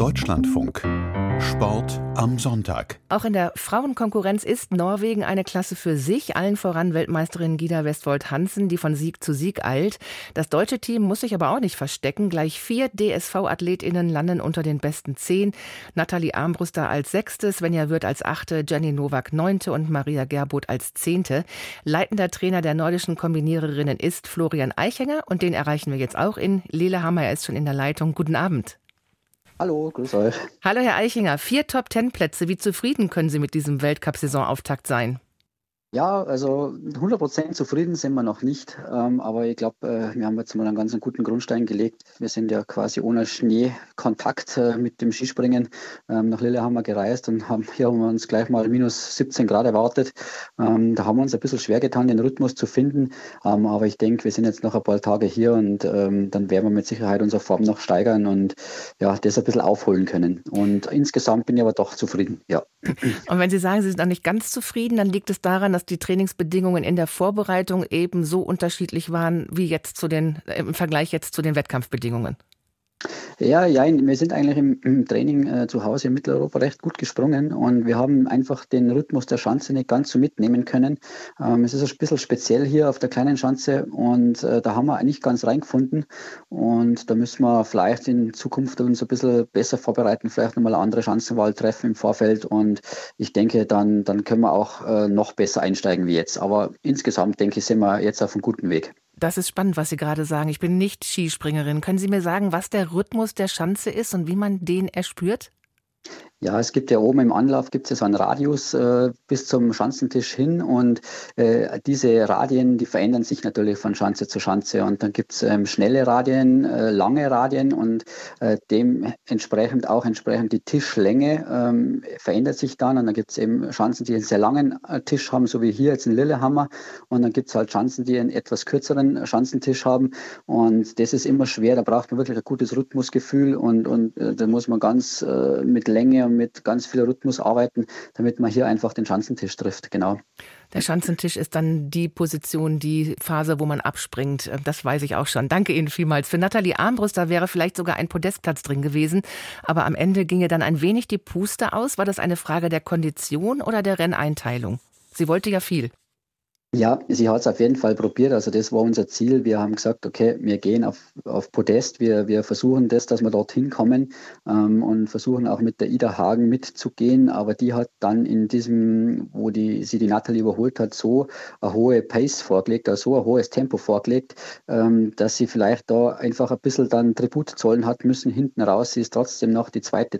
Deutschlandfunk. Sport am Sonntag. Auch in der Frauenkonkurrenz ist Norwegen eine Klasse für sich. Allen voran Weltmeisterin Gida Westwold Hansen, die von Sieg zu Sieg eilt. Das deutsche Team muss sich aber auch nicht verstecken. Gleich 4 DSV-AthletInnen landen unter den besten 10. Nathalie Armbruster als 6., Svenja Würth als 8., Jenny Nowak 9. und Maria Gerboth als 10. Leitender Trainer der nordischen Kombiniererinnen ist Florian Eichinger und den erreichen wir jetzt auch in Lillehammer. Er ist schon in der Leitung. Guten Abend. Hallo, grüß euch. Hallo Herr Eichinger, 4 Top-10-Plätze. Wie zufrieden können Sie mit diesem Weltcup-Saisonauftakt sein? Ja, also 100% zufrieden sind wir noch nicht, aber ich glaube, wir haben jetzt mal einen ganz guten Grundstein gelegt. Wir sind ja quasi ohne Schneekontakt mit dem Skispringen nach Lillehammer gereist und haben wir uns gleich mal minus 17 Grad erwartet. Da haben wir uns ein bisschen schwer getan, den Rhythmus zu finden, aber ich denke, wir sind jetzt noch ein paar Tage hier und dann werden wir mit Sicherheit unsere Form noch steigern und ja, das ein bisschen aufholen können. Und insgesamt bin ich aber doch zufrieden, ja. Und wenn Sie sagen, Sie sind noch nicht ganz zufrieden, dann liegt es daran, dass die Trainingsbedingungen in der Vorbereitung eben so unterschiedlich waren wie jetzt im Vergleich jetzt zu den Wettkampfbedingungen. Ja, wir sind eigentlich im Training zu Hause in Mitteleuropa recht gut gesprungen und wir haben einfach den Rhythmus der Schanze nicht ganz so mitnehmen können. Es ist ein bisschen speziell hier auf der kleinen Schanze und da haben wir nicht ganz reingefunden und da müssen wir vielleicht in Zukunft uns ein bisschen besser vorbereiten, vielleicht nochmal eine andere Schanzenwahl treffen im Vorfeld und ich denke, dann können wir auch noch besser einsteigen wie jetzt. Aber insgesamt, denke ich, sind wir jetzt auf einem guten Weg. Das ist spannend, was Sie gerade sagen. Ich bin nicht Skispringerin. Können Sie mir sagen, was der Rhythmus der Schanze ist und wie man den erspürt? Ja, es gibt ja oben im Anlauf gibt es so einen Radius bis zum Schanzentisch hin und diese Radien, die verändern sich natürlich von Schanze zu Schanze und dann gibt es schnelle Radien, lange Radien und dementsprechend auch die Tischlänge verändert sich dann und dann gibt es eben Schanzen, die einen sehr langen Tisch haben, so wie hier jetzt in Lillehammer und dann gibt es halt Schanzen, die einen etwas kürzeren Schanzentisch haben und das ist immer schwer, da braucht man wirklich ein gutes Rhythmusgefühl und da muss man ganz mit Länge und mit ganz viel Rhythmus arbeiten, damit man hier einfach den Schanzentisch trifft, genau. Der Schanzentisch ist dann die Position, die Phase, wo man abspringt. Das weiß ich auch schon. Danke Ihnen vielmals. Für Nathalie Armbruster wäre vielleicht sogar ein Podestplatz drin gewesen, aber am Ende ginge dann ein wenig die Puste aus. War das eine Frage der Kondition oder der Renneinteilung? Sie wollte ja viel. Ja, sie hat es auf jeden Fall probiert. Also das war unser Ziel. Wir haben gesagt, okay, wir gehen auf Podest. Wir versuchen das, dass wir dorthin kommen und versuchen auch mit der Ida Hagen mitzugehen. Aber die hat dann in diesem, wo sie die Nathalie überholt hat, so eine hohe Pace vorgelegt, also so ein hohes Tempo vorgelegt, dass sie vielleicht da einfach ein bisschen dann Tribut zollen hat müssen hinten raus. Sie ist trotzdem noch die zweite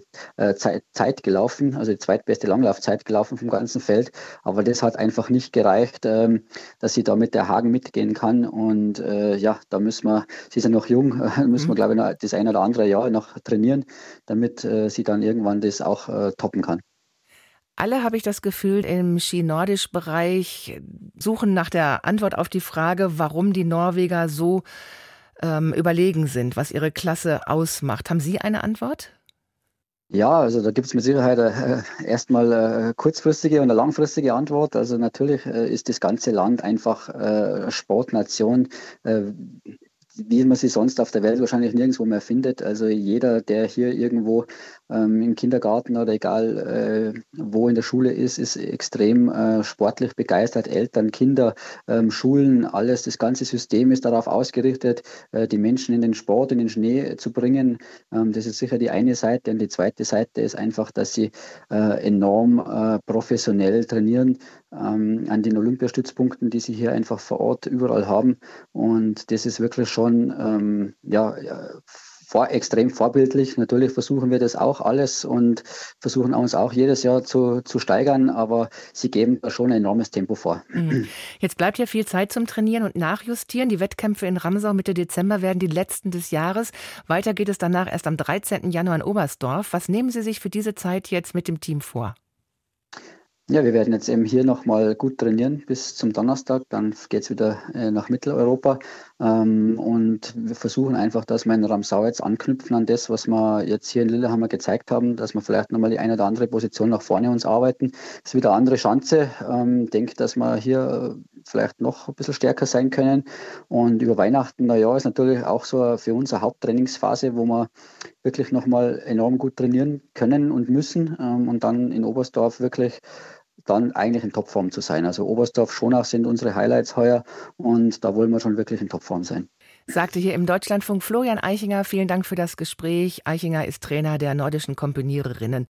Zeit gelaufen, also die zweitbeste Langlaufzeit gelaufen vom ganzen Feld. Aber das hat einfach nicht gereicht, dass sie da mit der Hagen mitgehen kann und da müssen wir, sie ist ja noch jung, müssen wir glaube ich noch das ein oder andere Jahr noch trainieren, damit sie dann irgendwann das auch toppen kann. Alle, habe ich das Gefühl, im Ski-Nordisch-Bereich suchen nach der Antwort auf die Frage, warum die Norweger so überlegen sind, was ihre Klasse ausmacht. Haben Sie eine Antwort? Ja, also da gibt es mit Sicherheit erstmal eine kurzfristige und eine langfristige Antwort. Also natürlich ist das ganze Land einfach Sportnation, wie man sie sonst auf der Welt wahrscheinlich nirgendwo mehr findet. Also jeder, der hier irgendwo im Kindergarten oder egal wo in der Schule ist extrem sportlich begeistert. Eltern, Kinder, Schulen, alles, das ganze System ist darauf ausgerichtet, die Menschen in den Sport, in den Schnee zu bringen. Das ist sicher die eine Seite. Und die zweite Seite ist einfach, dass sie enorm professionell trainieren an den Olympiastützpunkten, die sie hier einfach vor Ort überall haben. Und das ist wirklich schon extrem vorbildlich. Natürlich versuchen wir das auch alles und versuchen uns auch jedes Jahr zu steigern, aber sie geben da schon ein enormes Tempo vor. Jetzt bleibt ja viel Zeit zum Trainieren und Nachjustieren. Die Wettkämpfe in Ramsau Mitte Dezember werden die letzten des Jahres. Weiter geht es danach erst am 13. Januar in Oberstdorf. Was nehmen Sie sich für diese Zeit jetzt mit dem Team vor? Ja, wir werden jetzt eben hier nochmal gut trainieren bis zum Donnerstag. Dann geht es wieder nach Mitteleuropa. Und wir versuchen einfach, dass wir in Ramsau jetzt anknüpfen an das, was wir jetzt hier in Lillehammer gezeigt haben, dass wir vielleicht nochmal die eine oder andere Position nach vorne uns arbeiten. Das ist wieder eine andere Schanze. Ich denke, dass wir hier vielleicht noch ein bisschen stärker sein können. Und über Weihnachten, Neujahr ist natürlich auch so für uns eine Haupttrainingsphase, wo wir wirklich nochmal enorm gut trainieren können und müssen und dann in Oberstdorf wirklich dann eigentlich in Topform zu sein. Also Oberstdorf, Schonach sind unsere Highlights heuer und da wollen wir schon wirklich in Topform sein. Sagte hier im Deutschlandfunk Florian Eichinger. Vielen Dank für das Gespräch. Eichinger ist Trainer der nordischen Komponiererinnen.